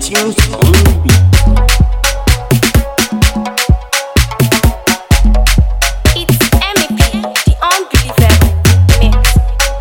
tunes on the beat. It's MEP, the unbelievable mix.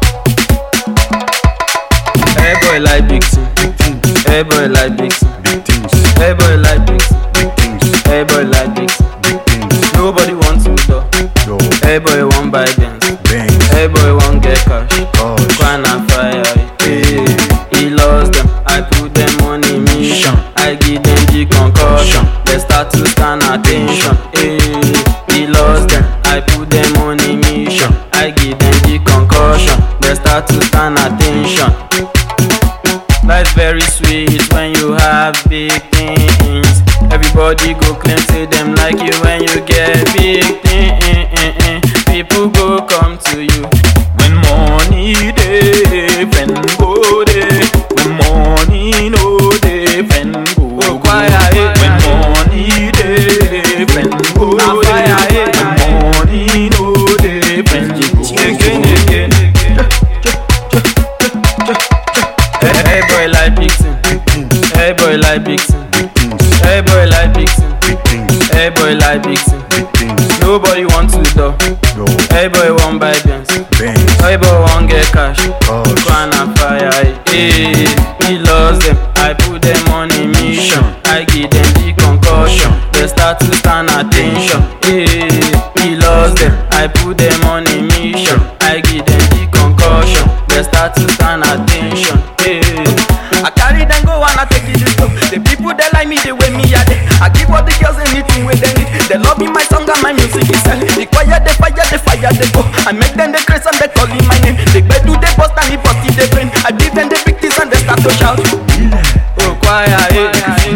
Hey boy like big things. Hey boy like big things. Hey boy like big things. Hey boy like big things. Nobody wants to do. Hey boy want buy Benz. Hey boy want get cash. Quan and fire. Hey, he lost them. I put them on a mission. I give them the concussion. They start to stand attention. Hey, he lost them. I put them on a mission. I give them the concussion. They start to stand attention. Life's very sweet when you have big things. Everybody go claim say them like you when you get big things. People go come to you when money dey, pen go dey. When money no dey, pen go quiet. When money dey, pen go dey. When money no dey, pen go again. Hey boy like big thing. Hey boy like big thing. Hey boy like big thing. Hey boy like big thing. Nobody want to do. Hey boy want buy Benz. Hey boy want get cash. Quan and fire. Hey, he lost them. I put them on a mission. I give them the concussion. They start to stand attention. Hey, he lost them. I put them on a mission. I give them the concussion. They start to stand attention. Hey, I carry them go and I take it to stop. The people they like me, the way me are they. I give all the girls anything where they need. They love me, my song and my music is selling. The choir, the fire, they go. I make them the craze and they calling my name. They do the bust and the bust in the brain. I give them the big things and they start to shout. oh choir, hey.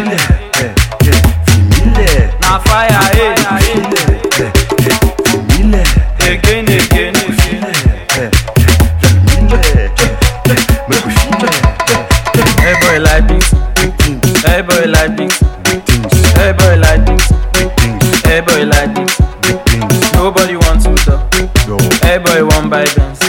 Now fire, hey. Again. Hey boy like big things. Hey boy like big things. Hey boy like big things. Hey boy like big things. Nobody wants to do. Hey boy want buy Benz.